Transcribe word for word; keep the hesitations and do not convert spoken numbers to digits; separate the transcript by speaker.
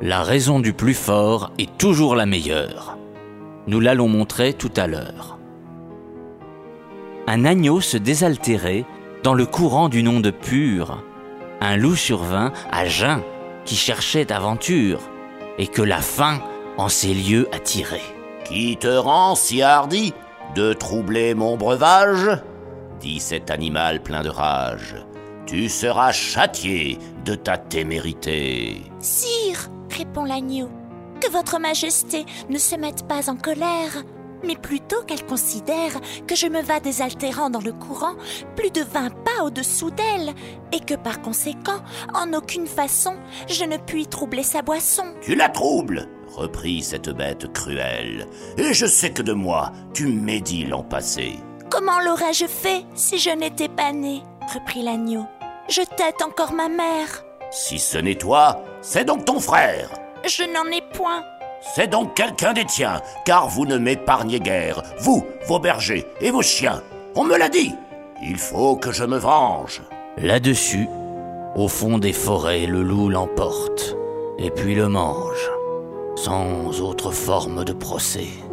Speaker 1: La raison du plus fort est toujours la meilleure. Nous l'allons montrer tout à l'heure. Un agneau se désaltérait dans le courant d'une onde pure. Un loup survint à jeun qui cherchait aventure et que la faim en ces lieux attirait.
Speaker 2: Qui te rend si hardi de troubler mon breuvage ? Dit cet animal plein de rage. Tu seras châtié de ta témérité.
Speaker 3: Sire, répond l'agneau, que votre majesté ne se mette pas en colère, mais plutôt qu'elle considère que je me vas désaltérant dans le courant plus de vingt pas au-dessous d'elle, et que par conséquent, en aucune façon, je ne puis troubler sa boisson.
Speaker 2: Tu la troubles, reprit cette bête cruelle, et je sais que de moi, tu médis l'an passé.
Speaker 3: Comment l'aurais-je fait si je n'étais pas né ? Reprit l'agneau. Je tette encore ma mère.
Speaker 2: Si ce n'est toi, c'est donc ton frère.
Speaker 3: Je n'en ai point.
Speaker 2: C'est donc quelqu'un des tiens, car vous ne m'épargnez guère, vous, vos bergers et vos chiens. On me l'a dit. Il faut que je me venge.
Speaker 1: Là-dessus, au fond des forêts, le loup l'emporte, et puis le mange, sans autre forme de procès.